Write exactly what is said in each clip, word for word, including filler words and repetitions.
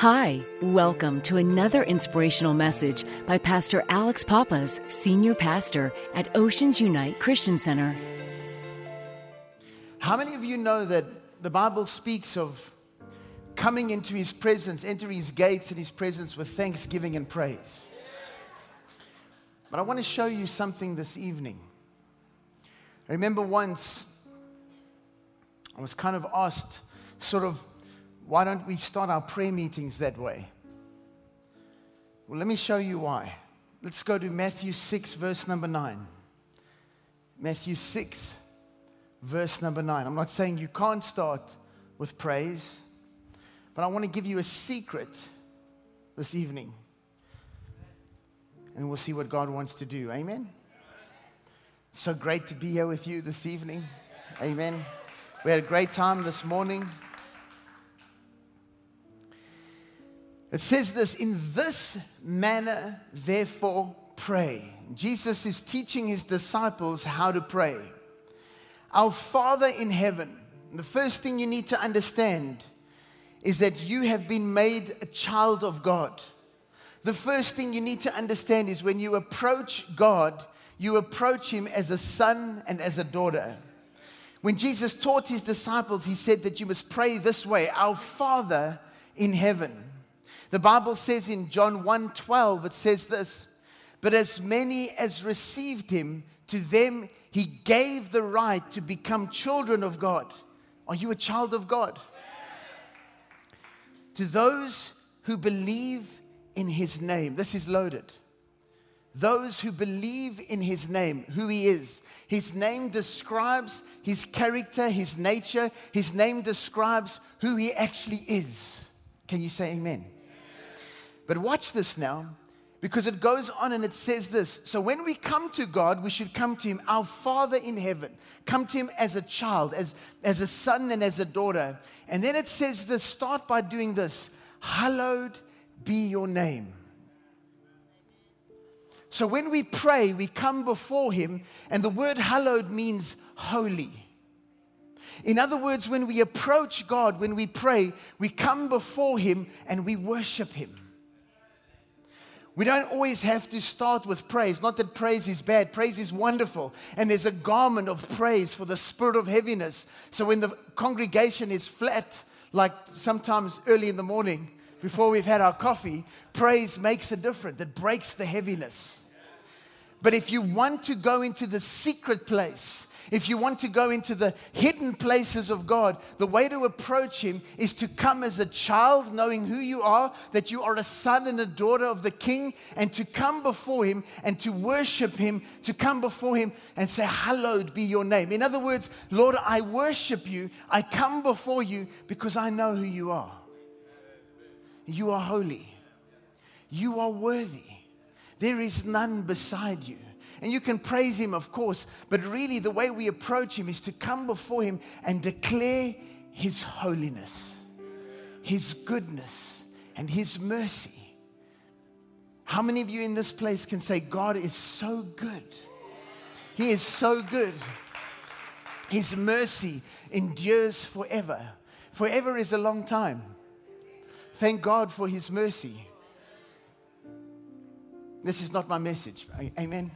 Hi, welcome to another inspirational message by Pastor Alex Pappas, Senior Pastor at Oceans Unite Christian Center. How many of you know that the Bible speaks of coming into His presence, enter His gates and His presence with thanksgiving and praise? But I want to show you something this evening. I remember once I was kind of asked, sort of, why don't we start our prayer meetings that way? Well, let me show you why. Let's go to Matthew six, verse number nine. Matthew six, verse number nine. I'm not saying you can't start with praise, but I want to give you a secret this evening. And we'll see what God wants to do. Amen? It's so great to be here with you this evening. Amen. We had a great time this morning. It says this, in this manner, therefore, pray. Jesus is teaching His disciples how to pray. Our Father in heaven, the first thing you need to understand is that you have been made a child of God. The first thing you need to understand is when you approach God, you approach Him as a son and as a daughter. When Jesus taught His disciples, He said that you must pray this way, our Father in heaven. The Bible says in John one twelve, it says this, but as many as received Him, to them He gave the right to become children of God. Are you a child of God? To those who believe in His name. This is loaded. Those who believe in His name, who He is. His name describes His character, His nature. His name describes who He actually is. Can you say amen? But watch this now, because it goes on and it says this. So when we come to God, we should come to Him, our Father in heaven. Come to Him as a child, as, as a son and as a daughter. And then it says this, start by doing this. Hallowed be your name. So when we pray, we come before Him, and the word hallowed means holy. In other words, when we approach God, when we pray, we come before Him and we worship Him. We don't always have to start with praise. Not that praise is bad. Praise is wonderful. And there's a garment of praise for the spirit of heaviness. So when the congregation is flat, like sometimes early in the morning, before we've had our coffee, praise makes a difference. It breaks the heaviness. But if you want to go into the secret place, if you want to go into the hidden places of God, the way to approach Him is to come as a child, knowing who you are, that you are a son and a daughter of the King, and to come before Him and to worship Him, to come before Him and say, hallowed be your name. In other words, Lord, I worship you. I come before you because I know who you are. You are holy. You are worthy. There is none beside you. And you can praise Him, of course, but really the way we approach Him is to come before Him and declare His holiness, His goodness, and His mercy. How many of you in this place can say, God is so good? He is so good. His mercy endures forever. Forever is a long time. Thank God for His mercy. This is not my message. Amen.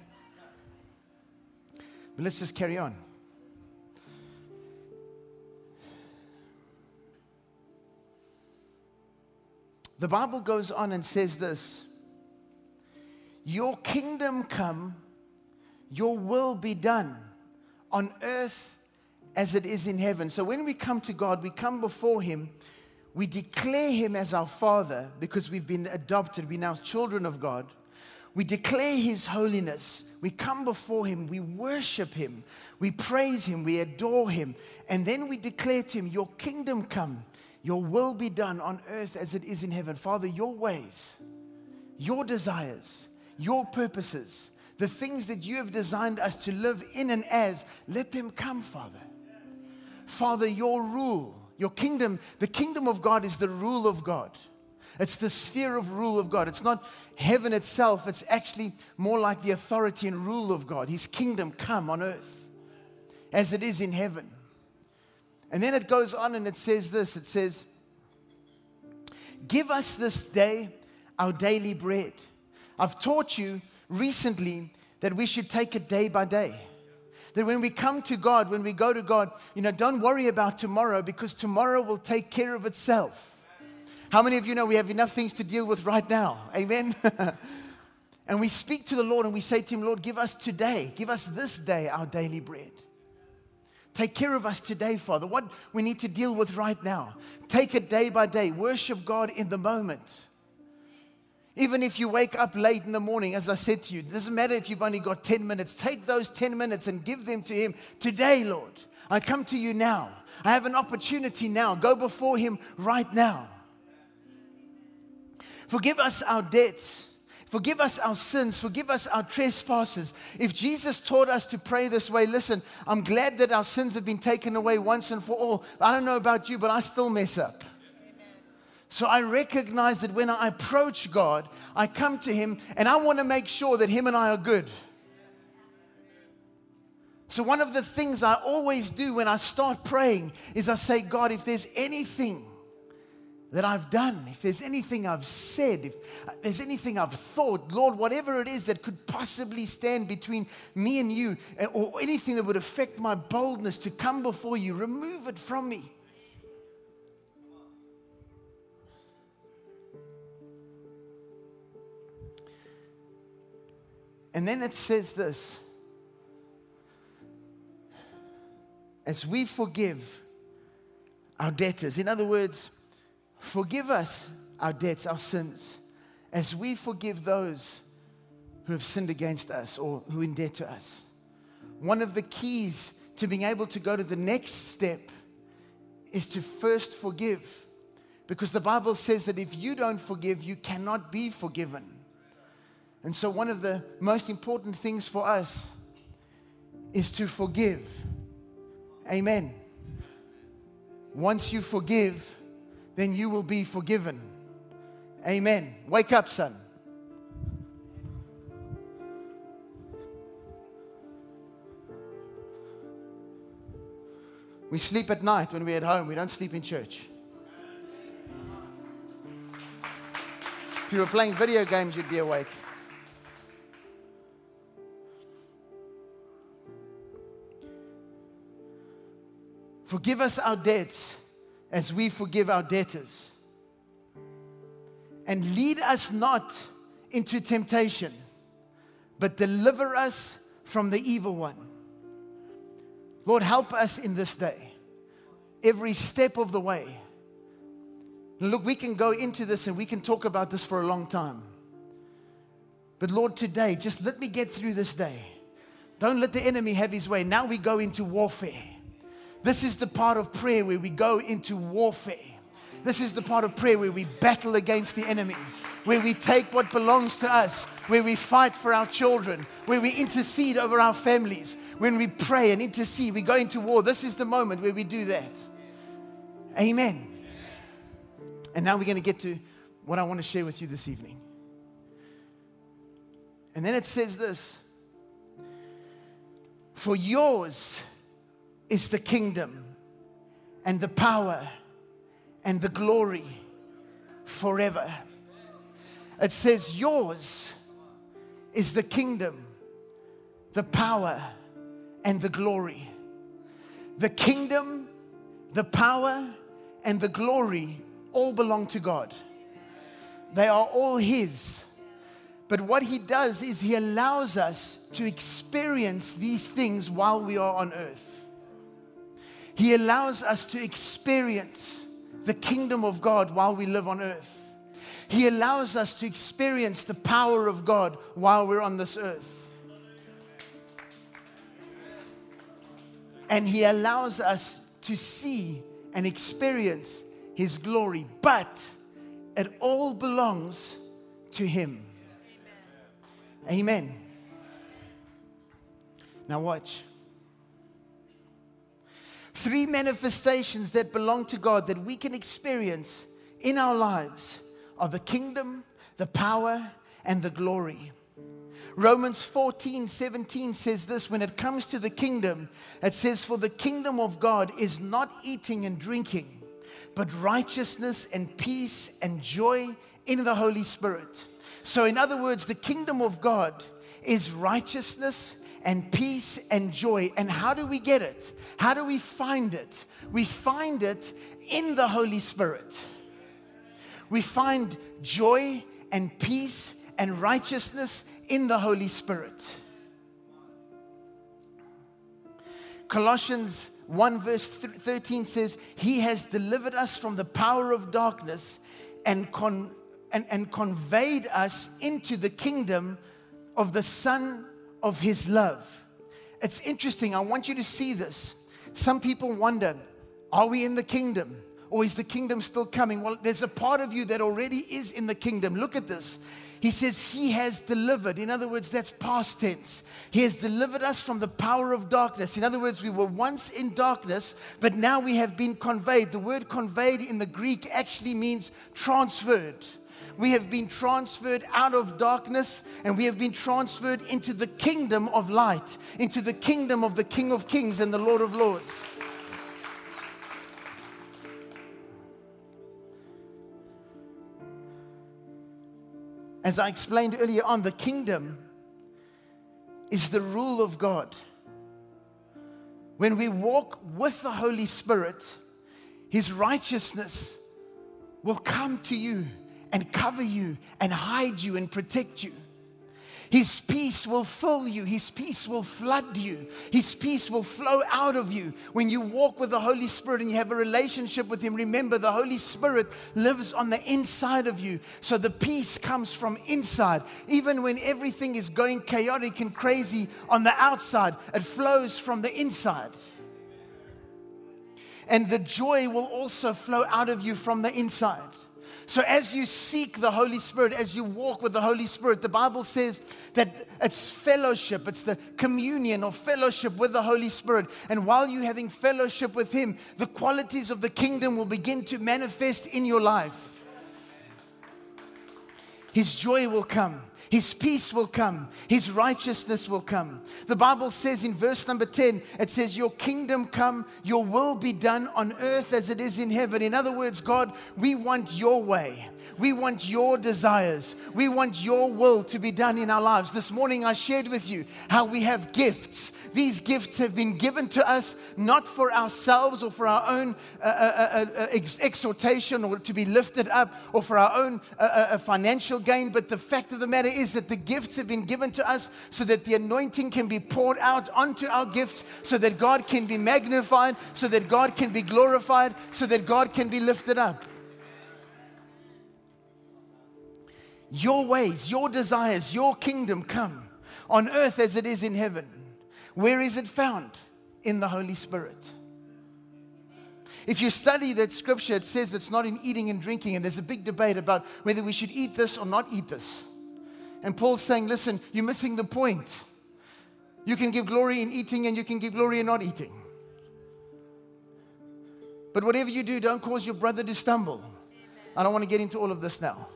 But let's just carry on. The Bible goes on and says this, your kingdom come, your will be done on earth as it is in heaven. So when we come to God, we come before Him, we declare Him as our Father because we've been adopted, we're now children of God. We declare His holiness. We come before Him. We worship Him. We praise Him. We adore Him. And then we declare to Him, your kingdom come. Your will be done on earth as it is in heaven. Father, your ways, your desires, your purposes, the things that you have designed us to live in and as, let them come, Father. Father, your rule, your kingdom, the kingdom of God is the rule of God. It's the sphere of rule of God. It's not heaven itself. It's actually more like the authority and rule of God. His kingdom come on earth as it is in heaven. And then it goes on and it says this. It says, give us this day our daily bread. I've taught you recently that we should take it day by day. That when we come to God, when we go to God, you know, don't worry about tomorrow because tomorrow will take care of itself. How many of you know we have enough things to deal with right now? Amen? And we speak to the Lord and we say to Him, Lord, give us today, give us this day our daily bread. Take care of us today, Father. What we need to deal with right now. Take it day by day. Worship God in the moment. Even if you wake up late in the morning, as I said to you, it doesn't matter if you've only got ten minutes. Take those ten minutes and give them to Him. Today, Lord, I come to you now. I have an opportunity now. Go before Him right now. Forgive us our debts. Forgive us our sins. Forgive us our trespasses. If Jesus taught us to pray this way, listen, I'm glad that our sins have been taken away once and for all. I don't know about you, but I still mess up. So I recognize that when I approach God, I come to Him and I want to make sure that Him and I are good. So one of the things I always do when I start praying is I say, God, if there's anything that I've done, if there's anything I've said, if there's anything I've thought, Lord, whatever it is that could possibly stand between me and you, or anything that would affect my boldness to come before you, remove it from me. And then it says this, as we forgive our debtors. In other words, forgive us our debts, our sins, as we forgive those who have sinned against us or who are in debt to us. One of the keys to being able to go to the next step is to first forgive. Because the Bible says that if you don't forgive, you cannot be forgiven. And so one of the most important things for us is to forgive. Amen. Once you forgive, then you will be forgiven. Amen. Wake up, son. We sleep at night when we're at home. We don't sleep in church. If you were playing video games, you'd be awake. Forgive us our debts as we forgive our debtors. And lead us not into temptation, but deliver us from the evil one. Lord, help us in this day, every step of the way. Look, we can go into this and we can talk about this for a long time. But Lord, today, just let me get through this day. Don't let the enemy have his way. Now we go into warfare. This is the part of prayer where we go into warfare. This is the part of prayer where we battle against the enemy, where we take what belongs to us, where we fight for our children, where we intercede over our families. When we pray and intercede, we go into war. This is the moment where we do that. Amen. And now we're going to get to what I want to share with you this evening. And then it says this, for yours is the kingdom and the power and the glory forever. It says yours is the kingdom, the power and the glory. The kingdom, the power and the glory all belong to God. They are all His. But what He does is He allows us to experience these things while we are on earth. He allows us to experience the kingdom of God while we live on earth. He allows us to experience the power of God while we're on this earth. And He allows us to see and experience His glory. But it all belongs to Him. Amen. Now watch. Three manifestations that belong to God that we can experience in our lives are the kingdom, the power, and the glory. Romans fourteen seventeen says this, when it comes to the kingdom, it says, for the kingdom of God is not eating and drinking, but righteousness and peace and joy in the Holy Spirit. So in other words, the kingdom of God is righteousness and peace and joy. And how do we get it? How do we find it? We find it in the Holy Spirit. We find joy and peace and righteousness in the Holy Spirit. Colossians one verse thirteen says, He has delivered us from the power of darkness and, con- and, and conveyed us into the kingdom of the Son of His love. It's interesting. I want you to see this. Some people wonder, are we in the kingdom? Or is the kingdom still coming? Well, there's a part of you that already is in the kingdom. Look at this. He says He has delivered. In other words, that's past tense. He has delivered us from the power of darkness. In other words, we were once in darkness, but now we have been conveyed. The word conveyed in the Greek actually means transferred. We have been transferred out of darkness, and we have been transferred into the kingdom of light, into the kingdom of the King of Kings and the Lord of Lords. As I explained earlier on, the kingdom is the rule of God. When we walk with the Holy Spirit, His righteousness will come to you and cover you and hide you and protect you. His peace will fill you. His peace will flood you. His peace will flow out of you. When you walk with the Holy Spirit and you have a relationship with Him, remember the Holy Spirit lives on the inside of you. So the peace comes from inside. Even when everything is going chaotic and crazy on the outside, it flows from the inside. And the joy will also flow out of you from the inside. So as you seek the Holy Spirit, as you walk with the Holy Spirit, the Bible says that it's fellowship. It's the communion or fellowship with the Holy Spirit. And while you're having fellowship with Him, the qualities of the kingdom will begin to manifest in your life. His joy will come. His peace will come. His righteousness will come. The Bible says in verse number ten, it says, your kingdom come, your will be done on earth as it is in heaven. In other words, God, we want your way. We want your desires. We want your will to be done in our lives. This morning I shared with you how we have gifts. These gifts have been given to us not for ourselves or for our own uh, uh, uh, ex- exhortation or to be lifted up or for our own uh, uh, financial gain. But the fact of the matter is that the gifts have been given to us so that the anointing can be poured out onto our gifts, so that God can be magnified, so that God can be glorified, so that God can be lifted up. Your ways, your desires, your kingdom come on earth as it is in heaven. Where is it found? In the Holy Spirit. If you study that scripture, it says it's not in eating and drinking, and there's a big debate about whether we should eat this or not eat this. And Paul's saying, listen, you're missing the point. You can give glory in eating and you can give glory in not eating. But whatever you do, don't cause your brother to stumble. I don't want to get into all of this now.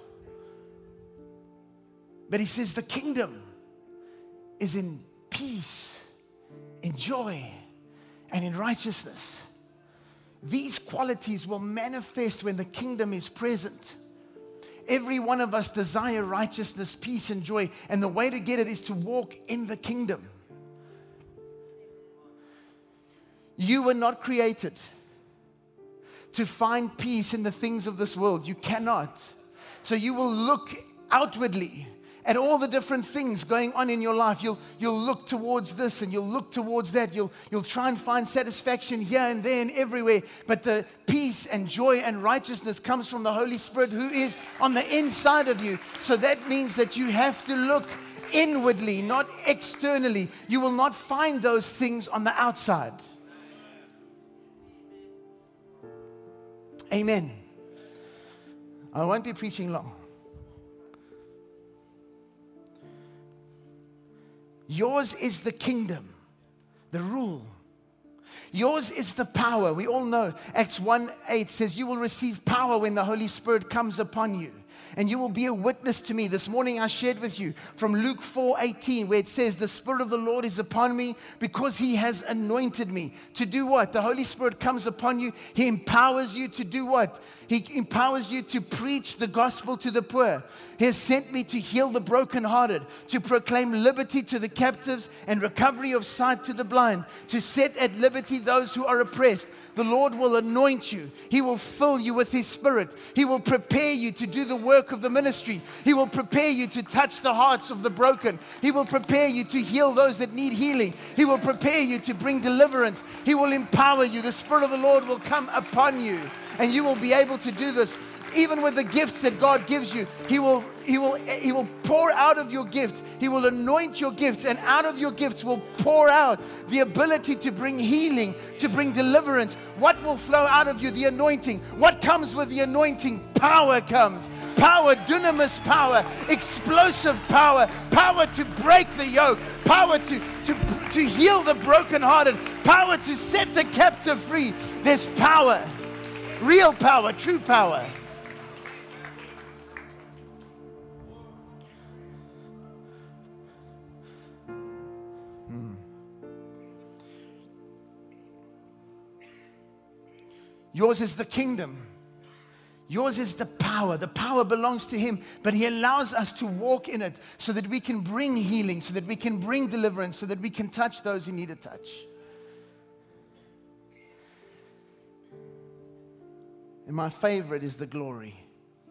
But he says the kingdom is in peace, in joy, and in righteousness. These qualities will manifest when the kingdom is present. Every one of us desire righteousness, peace, and joy. And the way to get it is to walk in the kingdom. You were not created to find peace in the things of this world. You cannot. So you will look outwardly at all the different things going on in your life. You'll, you'll look towards this and you'll look towards that. You'll, you'll try and find satisfaction here and there and everywhere. But the peace and joy and righteousness comes from the Holy Spirit who is on the inside of you. So that means that you have to look inwardly, not externally. You will not find those things on the outside. Amen. I won't be preaching long. Yours is the kingdom, the rule. Yours is the power. We all know Acts one eight says you will receive power when the Holy Spirit comes upon you. and you will be a witness to me. This morning I shared with you from Luke four eighteen, where it says, the Spirit of the Lord is upon me because He has anointed me. To do what? The Holy Spirit comes upon you. He empowers you to do what? He empowers you to preach the gospel to the poor. He has sent me to heal the brokenhearted, to proclaim liberty to the captives and recovery of sight to the blind, to set at liberty those who are oppressed. The Lord will anoint you. He will fill you with His Spirit. He will prepare you to do the work of the ministry. He will prepare you to touch the hearts of the broken. He will prepare you to heal those that need healing. He will prepare you to bring deliverance. He will empower you. The Spirit of the Lord will come upon you, and you will be able to do this. Even with the gifts that God gives you, He will, He will, He will pour out of your gifts. He will anoint your gifts, and out of your gifts will pour out the ability to bring healing, to bring deliverance. What will flow out of you? The anointing. What comes with the anointing? Power comes. Power, dunamis power, explosive power, power to break the yoke, power to, to, to heal the brokenhearted, power to set the captive free. There's power, real power, true power. Yours is the kingdom. Yours is the power. The power belongs to Him, but He allows us to walk in it so that we can bring healing, so that we can bring deliverance, so that we can touch those who need a touch. And my favorite is the glory.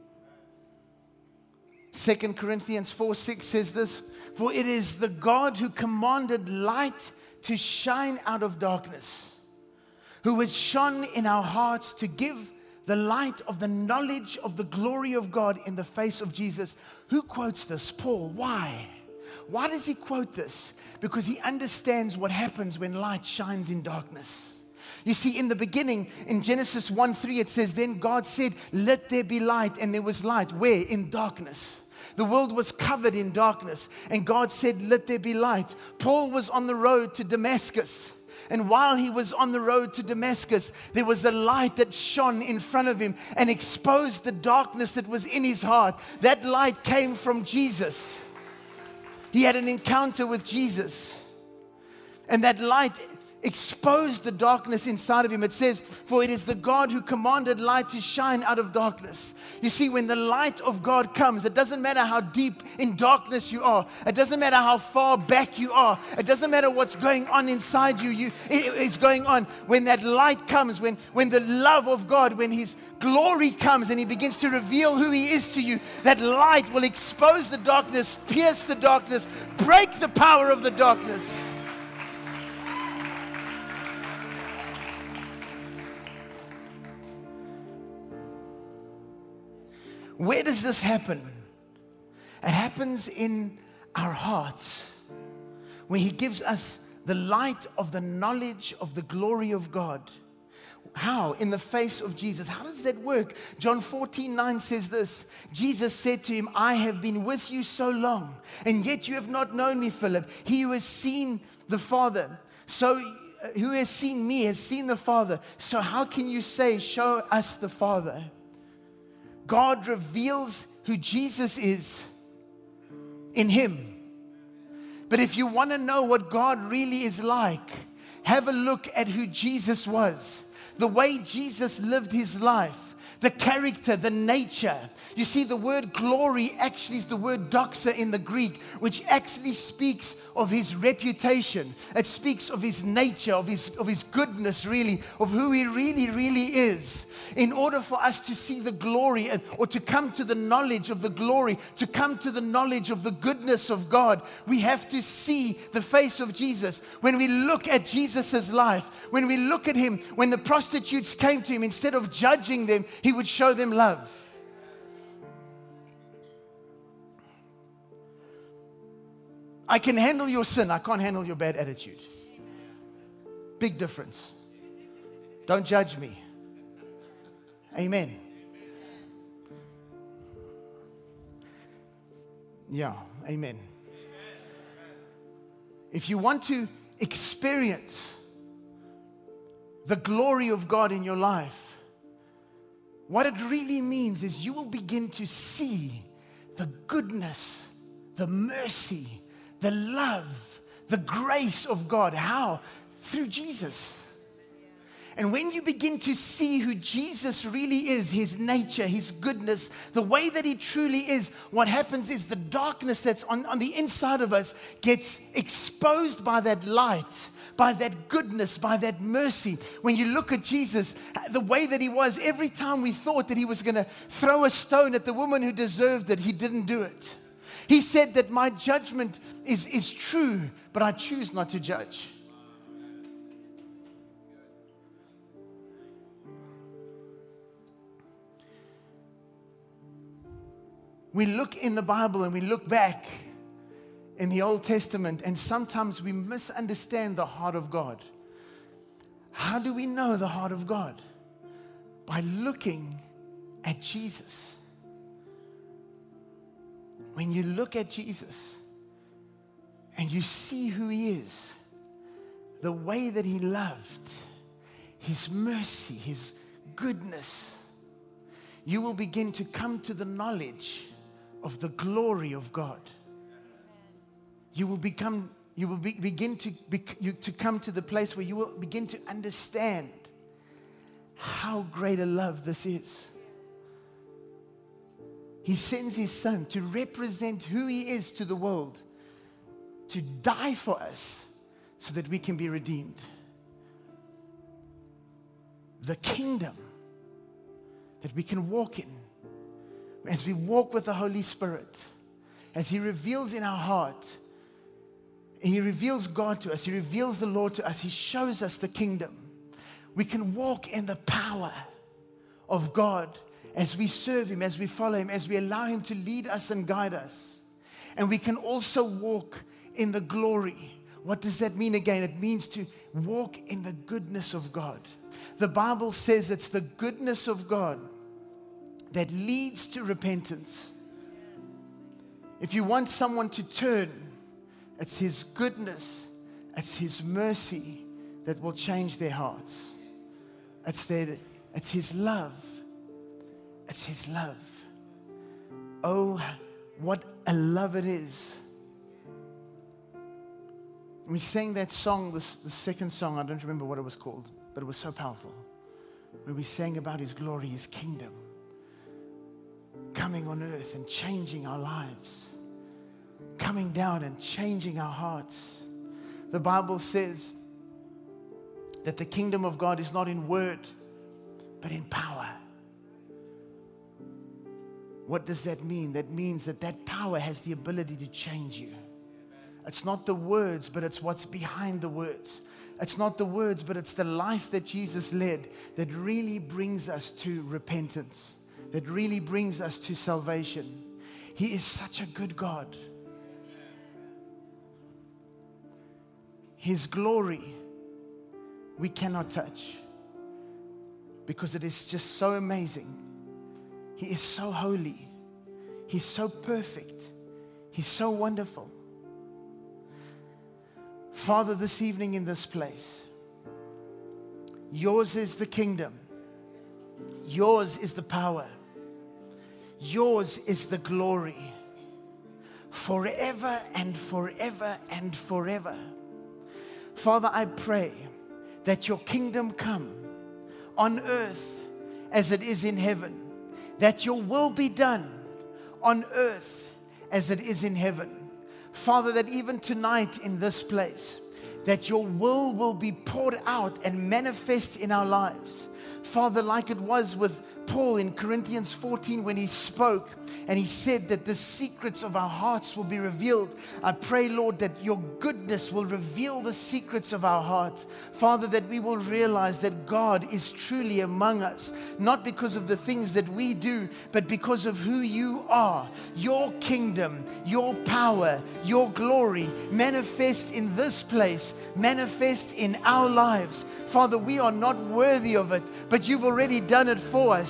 Second Corinthians four six says this, for it is the God who commanded light to shine out of darkness, who has shone in our hearts to give the light of the knowledge of the glory of God in the face of Jesus. Who quotes this? Paul. Why? Why does he quote this? Because he understands what happens when light shines in darkness. You see, in the beginning, in Genesis one three, it says, then God said, let there be light, and there was light. Where? In darkness. The world was covered in darkness, and God said, let there be light. Paul was on the road to Damascus. And while he was on the road to Damascus, there was a light that shone in front of him and exposed the darkness that was in his heart. That light came from Jesus. He had an encounter with Jesus. And that light exposed the darkness inside of him. It says, for it is the God who commanded light to shine out of darkness. You see, when the light of God comes, it doesn't matter how deep in darkness you are. It doesn't matter how far back you are. It doesn't matter what's going on inside you. You is going on. When that light comes, when, when the love of God, when His glory comes and He begins to reveal who He is to you, that light will expose the darkness, pierce the darkness, break the power of the darkness. Where does this happen? It happens in our hearts, where He gives us the light of the knowledge of the glory of God. How? In the face of Jesus. How does that work? John fourteen nine says this. Jesus said to him, I have been with you so long, and yet you have not known me, Philip. He who has seen the Father, so uh, who has seen me has seen the Father. So how can you say, show us the Father? God reveals who Jesus is in Him. But if you want to know what God really is like, have a look at who Jesus was. The way Jesus lived His life. The character, the nature. You see, the word glory actually is the word doxa in the Greek, which actually speaks of His reputation. It speaks of His nature, of His, of His goodness, really, of who He really, really is. In order for us to see the glory, or to come to the knowledge of the glory, to come to the knowledge of the goodness of God, we have to see the face of Jesus. When we look at Jesus' life, when we look at Him, when the prostitutes came to Him, instead of judging them, He would show them love. I can handle your sin. I can't handle your bad attitude. Big difference. Don't judge me. Amen. Yeah, amen. If you want to experience the glory of God in your life, What it really means is you will begin to see the goodness, the mercy, the love, the grace of God. How? Through Jesus. And when you begin to see who Jesus really is, His nature, His goodness, the way that He truly is, what happens is the darkness that's on, on the inside of us gets exposed by that light, by that goodness, by that mercy. When you look at Jesus, the way that He was, every time we thought that He was going to throw a stone at the woman who deserved it, He didn't do it. He said that my judgment is, is true, but I choose not to judge. We look in the Bible and we look back in the Old Testament, and sometimes we misunderstand the heart of God. How do we know the heart of God? By looking at Jesus. When you look at Jesus and you see who He is, the way that He loved, His mercy, His goodness, you will begin to come to the knowledge of the glory of God. You will become, you will be, begin to, be, you, to come to the place where you will begin to understand how great a love this is. He sends His Son to represent who He is to the world, to die for us so that we can be redeemed. The kingdom that we can walk in, as we walk with the Holy Spirit, as He reveals in our heart, He reveals God to us, He reveals the Lord to us, He shows us the kingdom. We can walk in the power of God as we serve Him, as we follow Him, as we allow Him to lead us and guide us. And we can also walk in the glory. What does that mean again? It means to walk in the goodness of God. The Bible says it's the goodness of God that leads to repentance. If you want someone to turn, it's His goodness, it's His mercy that will change their hearts. It's their, it's His love. It's His love. Oh, what a love it is. We sang that song, this, the second song, I don't remember what it was called, but it was so powerful. When we sang about His glory, His kingdom, coming on earth and changing our lives, coming down and changing our hearts. The Bible says that the kingdom of God is not in word, but in power. What does that mean? That means that that power has the ability to change you. It's not the words, but it's what's behind the words. It's not the words, but it's the life that Jesus led that really brings us to repentance, that really brings us to salvation. He is such a good God. His glory we cannot touch because it is just so amazing. He is so holy. He's so perfect. He's so wonderful. Father, this evening in this place, yours is the kingdom. Yours is the power. Yours is the glory. Forever and forever and forever. Father, I pray that your kingdom come on earth as it is in heaven. That your will be done on earth as it is in heaven. Father, that even tonight in this place, that your will will be poured out and manifest in our lives. Father, like it was with Paul in Corinthians fourteen when he spoke and he said that the secrets of our hearts will be revealed. I pray, Lord, that your goodness will reveal the secrets of our hearts. Father, that we will realize that God is truly among us, not because of the things that we do, but because of who you are. Your kingdom, your power, your glory manifest in this place, manifest in our lives. Father, we are not worthy of it, but you've already done it for us.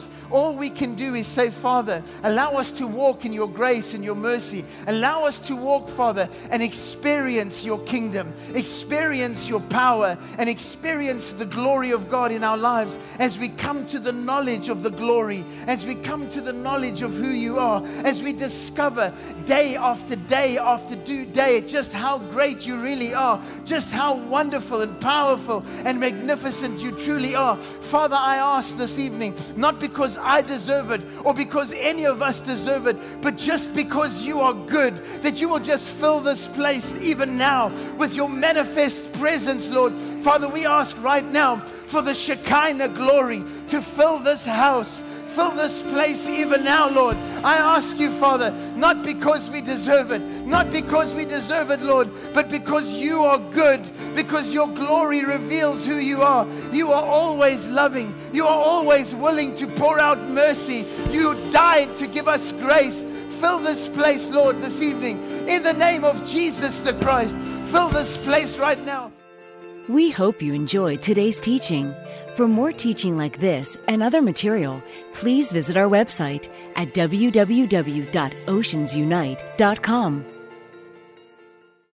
lives, all we can do is say, Father, allow us to walk in your grace and your mercy. Allow us to walk, Father, and experience your kingdom, experience your power, and experience the glory of God in our lives as we come to the knowledge of the glory, as we come to the knowledge of who you are, as we discover day after day after day just how great you really are, just how wonderful and powerful and magnificent you truly are. Father, I ask this evening, not because I deserve it or because any of us deserve it, but just because you are good, that you will just fill this place even now with your manifest presence, Lord. Father, we ask right now for the Shekinah glory to fill this house, fill this place even now, Lord. I ask you, Father, not because we deserve it, not because we deserve it, Lord, but because you are good, because your glory reveals who you are. You are always loving. You are always willing to pour out mercy. You died to give us grace. Fill this place, Lord, this evening. In the name of Jesus the Christ, fill this place right now. We hope you enjoyed today's teaching. For more teaching like this and other material, please visit our website at w w w dot oceans unite dot com.